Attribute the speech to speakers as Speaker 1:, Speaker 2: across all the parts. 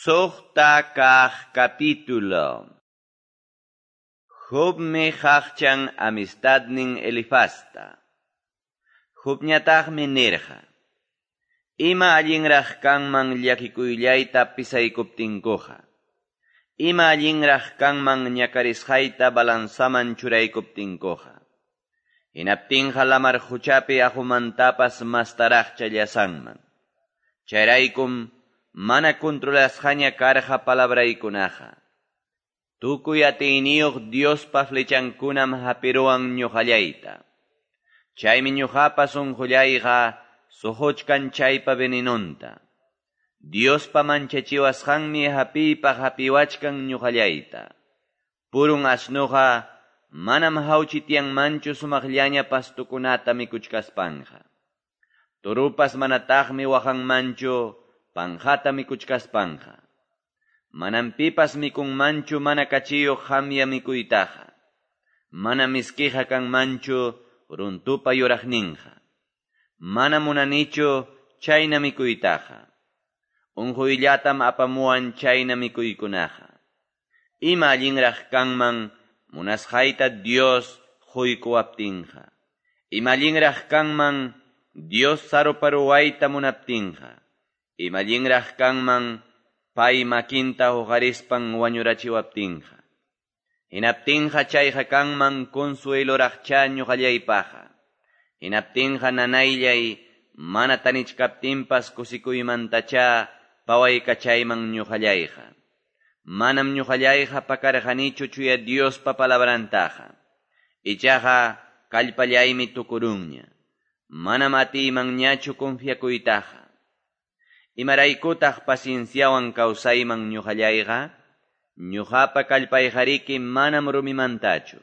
Speaker 1: Suqta kaq capítulo. Jobmi haqchan amistadnin Elifasta. Jobñataqmi nirqa. Ima allinraq kanman llakikuylayta pisaykuptinkuqa. Ima allinraq kanman ñakarisqayta balansaman churaykuptinkuqa. Hinaptinqa lamar huchapi ahumantapas mastaraqcha llasanman. Chayraykum mana controlasqaña karqa palabraykunaqa. Tukuy atiyniyuq Diospa flechankunam hapiruwan ñuqallayta. Chaymi ñuqapa sunqullayqa suhuchkan chaypa venenunta. Diospa manchachiwasqanmi hapiypa hapiwachkan ñuqallayta. Purun asnuqa manam hawchitiyanmanchu sumaqllaña pastukunata mikuchkaspanqa. Turupas manataqmi waqanmanchu panjata mikuchkaspanqa. Manam pipas mikunmanchu mana kachiyuq hamya mikuytaqa. Mana miskiqa kanmanchu runtupa yuraqninqa. Mana munanichu chayna mikuytaqa. Unquyllatam apamuwan chayna mikuykunaqa. Ima allinraq kanman munasqayta Dios quykuwaptinqa. Ima allinraq kanman Dios saruparuwayta munaptinqa. Ima allinraq kanman pay makinta huqarispan wañurachiwaptinqa. Hinaptinqa chayqa kanman consueloraqcha ñuqallaypaqa. Hinaptinqa nanaylay mana tanichkaptinpas kusikuymantacha pawaykachayman ñuqallayqa. Manam ñuqallayqa pakarqanichu chuya Diospa palabrantaqa. Ichaqa kallpallaymi tukurunña. Manam atiymanñachu confiakuytaqa. Imaraykutaq pacienciawan kawsayman ñuqallayqa. Ñuqapa kallpayjariki manam rumimantachu.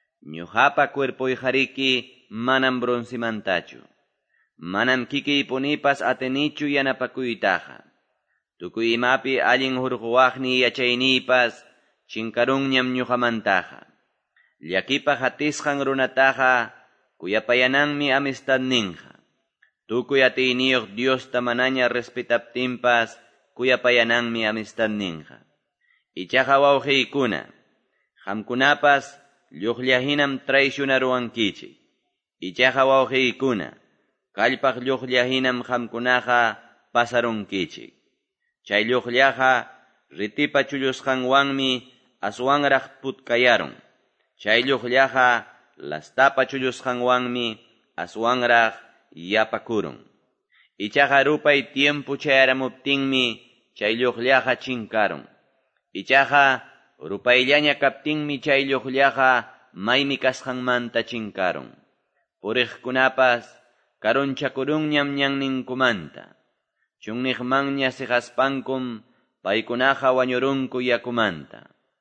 Speaker 1: Ñuqapa cuerpoyjariki manam broncemantachu. Manam kikiypunipas atinichu yanapakuytaqa. Tukuy imapi allin hurquwaqni yachayniypas chinkarunñam ñuqamantaqa. Llakipaq atisqan runataqa kuyapayananmi amistadninqa. Tukuy atiyniyuq Diosta manaña respetaptinpas kuyapayananmi amistadninqa. Ichaqa wawqiykuna, qamkunapas lluqllahinam traicionaruwankichik. Ichaqa wawqiykuna, kallpaq lluqllahinam qamkunaqa pasarunkichik. Chay lluqllaqa ritipa chullusqanwanmi aswanraq putkayaron. Chay lluqllaqa lastapa chullusqanwanmi aswanraq yapakurun. Ichaqa rupay tiempo chayaramuptinmi chay lluqllaqa chinkarun. Ichaqa rupayllaña kaptinmi chay lluqllaqa maymi kasqanmanta chinkarun. Puriqkunapas karunchakurunñam ñanninkumanta. Chunniqmanña siqaspankum paykunaqa wañurunku yakumanta.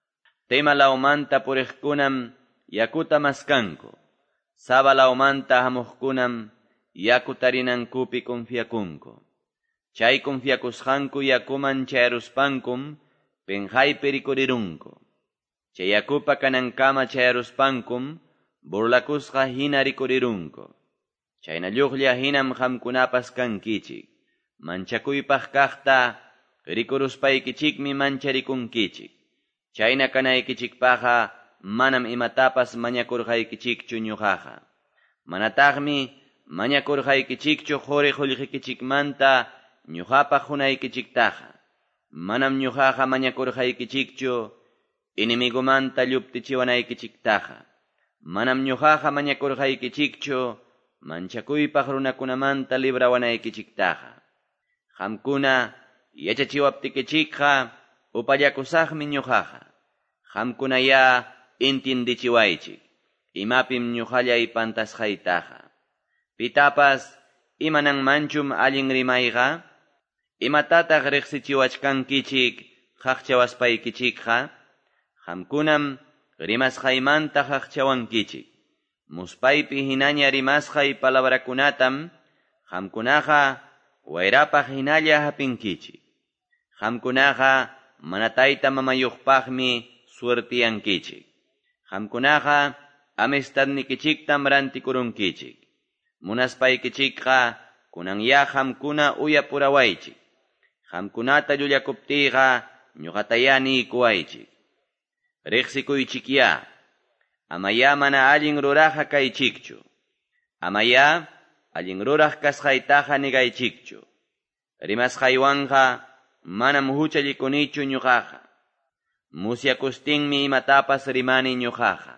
Speaker 1: Temalawmanta puriqkunam yakuta maskanku. Sabalawmanta hamuqkunam yaku tarinankupi confiakunku. Chay confiakusqanku yakuman chayaruspankum penjaypi rikurirunku. Chay yakupa kanankama chayaruspankum burlakusqa hina rikurirunku. Chayna lluqlla hinam qamkunapas kankichik. Manchakuypaq kaqta rikuruspaykichikmi mancharikunkichik. Chayna kanaykichikpaqa manam imatapas mañakurqaykichikchu ñuqaqa. Manataqmi mañakurqaykichikchu quri qullqikichikmanta ñuqapa qunaykichiktaqa. Manam ñuqaqa mañakurqaykichikchu inimigumanta lluptichiwanaykichiktaqa. Manam ñuqaqa mañakurqaykichikchu manchakuypaq runakunamanta librawanaykichiktaqa. Qamkuna yachachiwaptikichikqa upallakusaqmi ñuqaqa. Qamkuna ya intindichiwaychik. Imapim ñuqallay pantasqaytaqa. Pitapas imananmanchum allin rimayqa. Imatataq riqsichiwachkankichik qaqchawaspaykichikqa. Qamkunam rimasqaymanta qaqchawankichik. Muspaypi hinaña rimasqay palabrakunatam qamkunaqa wayrapaq hinalla hapinkichik. Qamkunaqa mana tayta mamayuqpaqmi suertiyankichik. Qamkunaqa amistadnikichiktam rantikurunkichik. Munaspaykichikqa kunanya qamkuna uyapurawaychik. Qamkunata llullakuptiyqa ñuqataya niykuwaychik. Riqsikuychikya, amaya mana allin ruraqqa kaychikchu. Amaya allin ruraq kasqaytaqa nigaychikchu. Rimasqaywanqa manam huchallikunichu ñuqaqa. Musyakustinmi imatapas rimani ñuqaqa.